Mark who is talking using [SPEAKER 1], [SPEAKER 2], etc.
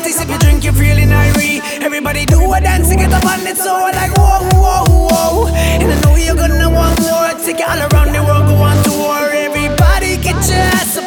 [SPEAKER 1] party, sip your drink, you're feeling irate. Everybody do a dance to get up on it, so like whoa, whoa, whoa. And I know you're gonna want more. Take it all around the world, go on tour. Everybody get your ass up